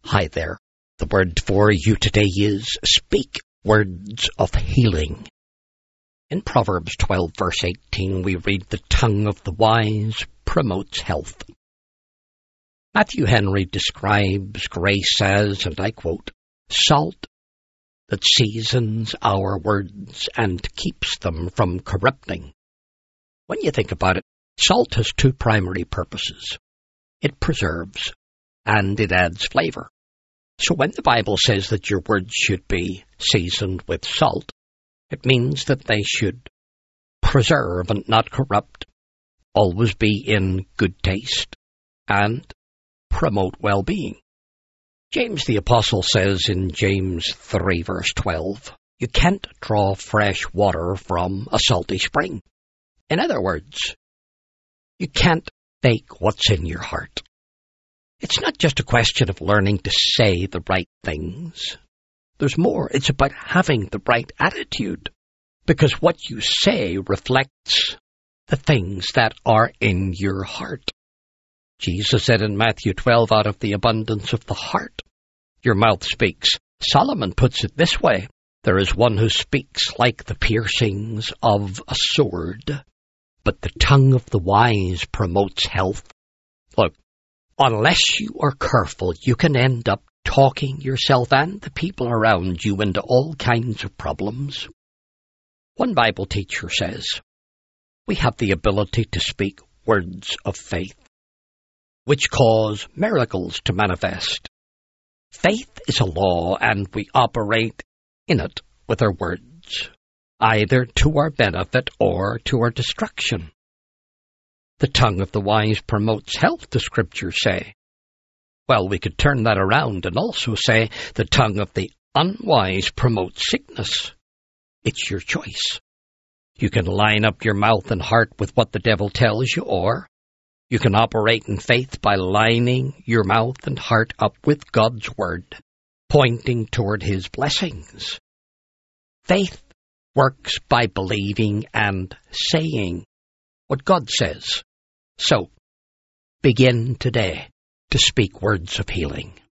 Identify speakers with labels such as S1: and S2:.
S1: Hi there. The word for you today is speak words of healing. In Proverbs 12 verse 18 we read, the tongue of the wise promotes health. Matthew Henry describes grace as, and I quote, salt that seasons our words and keeps them from corrupting. When you think about it, salt has two primary purposes. It preserves and it adds flavor. So when the Bible says that your words should be seasoned with salt, it means that they should preserve and not corrupt, always be in good taste, and promote well-being. James the Apostle says in James 3 verse 12, you can't draw fresh water from a salty spring. In other words, you can't fake what's in your heart. It's not just a question of learning to say the right things. There's more. It's about having the right attitude. Because what you say reflects the things that are in your heart. Jesus said in Matthew 12, out of the abundance of the heart, your mouth speaks. Solomon puts it this way, there is one who speaks like the piercings of a sword, but the tongue of the wise promotes health. Look, unless you are careful, you can end up talking yourself and the people around you into all kinds of problems. One Bible teacher says, we have the ability to speak words of faith, which cause miracles to manifest. Faith is a law, and we operate in it with our words, either to our benefit or to our destruction. The tongue of the wise promotes health, the Scriptures say. Well, we could turn that around and also say the tongue of the unwise promotes sickness. It's your choice. You can line up your mouth and heart with what the devil tells you, or you can operate in faith by lining your mouth and heart up with God's Word, pointing toward His blessings. Faith works by believing and saying what God says. So, begin today to speak words of healing.